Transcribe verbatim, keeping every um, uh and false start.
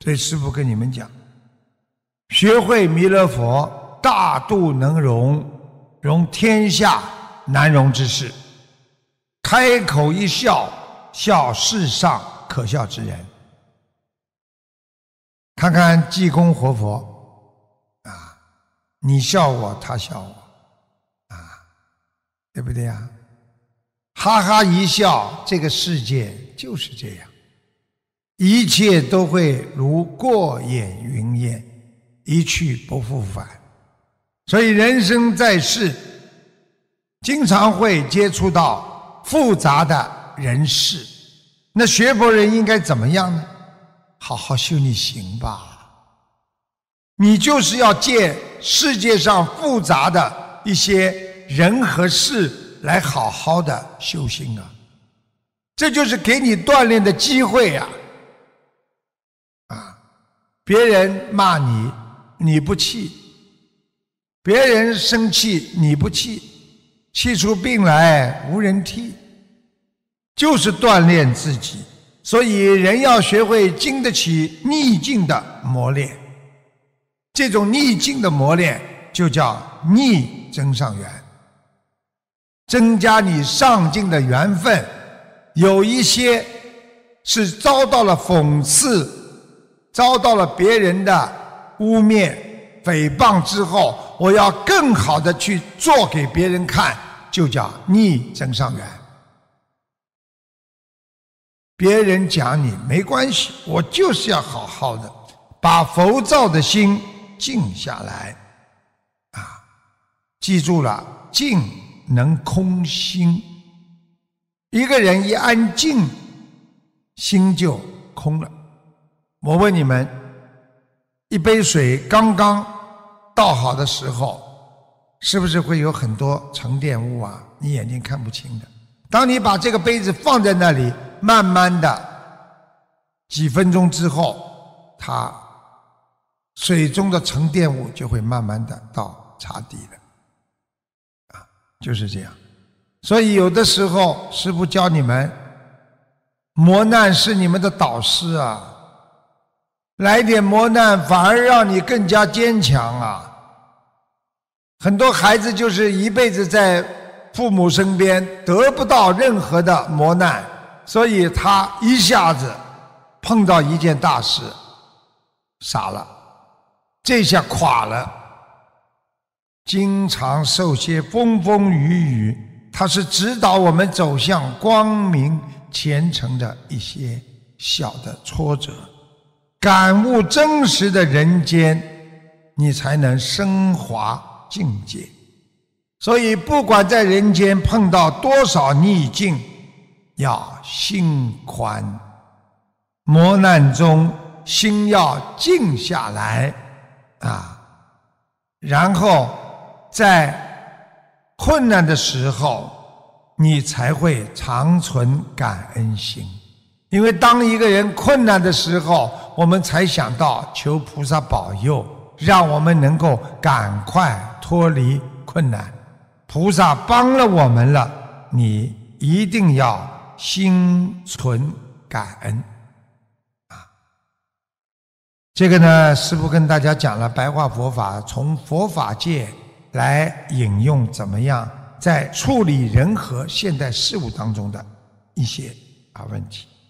所以师父跟你们讲，学会弥勒佛大度能容，容天下难容之事，开口一笑，笑世上可笑之人。看看济公活佛啊，你笑我，他笑我啊，对不对呀？哈哈一笑，这个世界就是这样，一切都会如过眼云烟，一去不复返。所以人生在世，经常会接触到复杂的人事，那学佛人应该怎么样呢？好好修你行吧，你就是要借世界上复杂的一些人和事来好好的修行啊，这就是给你锻炼的机会啊！啊，别人骂你，你不气；别人生气，你不气，气出病来无人替，就是锻炼自己。所以人要学会经得起逆境的磨练，这种逆境的磨练就叫逆增上缘，增加你上进的缘分。有一些是遭到了讽刺，遭到了别人的污蔑诽谤之后，我要更好的去做给别人看，就叫逆增上缘。别人讲你没关系，我就是要好好的把浮躁的心静下来啊！记住了，静能空心，一个人一安静，心就空了。我问你们，一杯水刚刚倒好的时候，是不是会有很多沉淀物啊？你眼睛看不清的。当你把这个杯子放在那里，慢慢的几分钟之后，它水中的沉淀物就会慢慢的到茶底了啊，就是这样。所以有的时候师父教你们，磨难是你们的导师啊，来点磨难反而让你更加坚强啊。很多孩子就是一辈子在父母身边得不到任何的磨难，所以他一下子碰到一件大事，傻了，这下垮了。经常受些风风雨雨，它是指导我们走向光明前程的一些小的挫折，感悟真实的人间，你才能升华境界。所以不管在人间碰到多少逆境，要心宽，磨难中心要静下来啊，然后在困难的时候你才会常存感恩心。因为当一个人困难的时候，我们才想到求菩萨保佑，让我们能够赶快脱离困难。菩萨帮了我们了，你一定要心存感恩啊！这个呢，师父跟大家讲了白话佛法，从佛法界来引用怎么样在处理人和现代事物当中的一些啊问题。